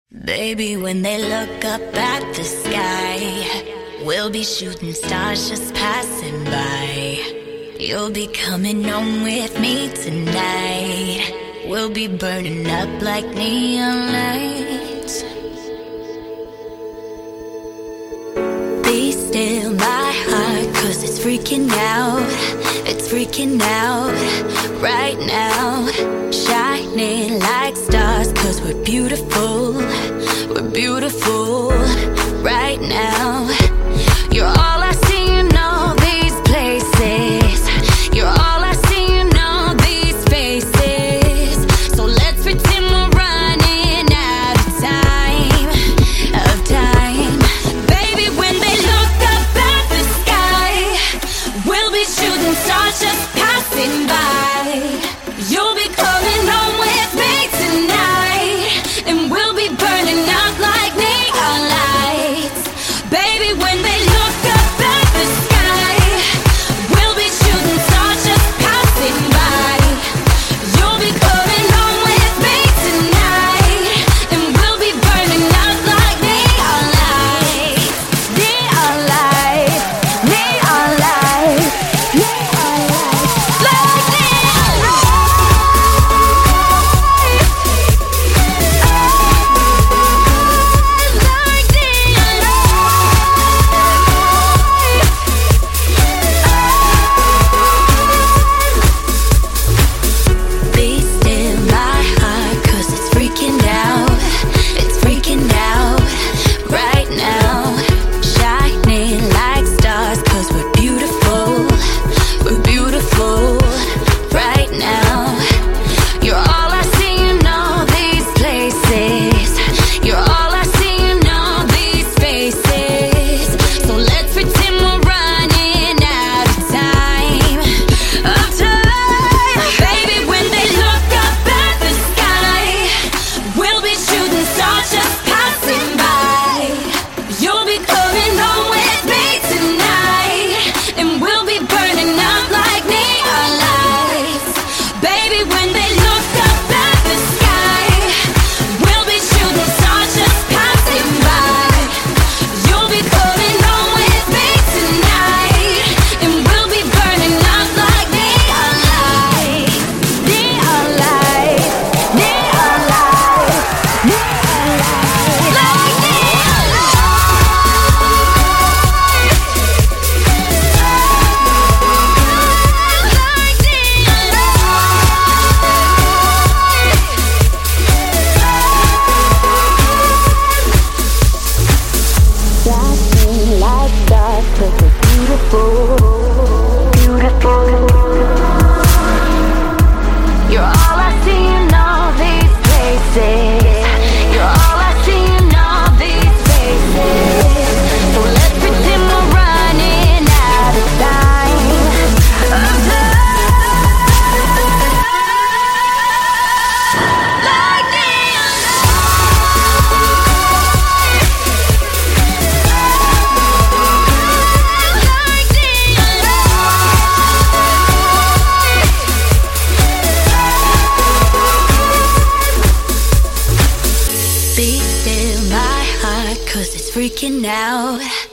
Baby, when they look up at the sky, we'll be shooting stars just passing by. You'll be coming home with me tonight. We'll be burning up like neon lights. Be still my heart, 'cause it's freaking out. It's freaking out right now. Shining like stars, 'cause we're beautiful. We're beautiful right now. You're all I see in all these places. You're all I see in all these faces. So let's pretend we're running out of time. Baby, when they look up at the sky, we'll be shooting stars just passing by. You'll be coming home with me tonight, and we'll be burning up like neon lights. Baby, when they look up at the sky, we'll be shooting stars just passing by. You'll be coming home with me tonight, and we'll be burning up like neon lights. Neon lights, neon lights, neon lights, like neon lights. Be still my heart, 'cause it's freaking out. It's freaking out right now. Shining like stars, 'cause we're beautiful. We're beautiful right now. You're all I see in all these places. You're all I see in all these faces. So let's pretend we're running out of time. Baby, when they look up at the sky, we'll be shooting stars just passing by. You'll be coming home with me tonight, and we'll be burning up like neon lights. Baby, when they look up at the sky, we'll be shooting stars just passing by. You'll be coming home with me tonight, and we'll be burning up like neon lights. Neon lights, neon lights, neon lights, like neon Shining like stars, 'cause we're beautiful, beautiful. You're all I see in all these places. You're all I see in all these faces. So let's pretend we're running out of time. Like neon like neon Be still my heart, 'cause it's freaking out.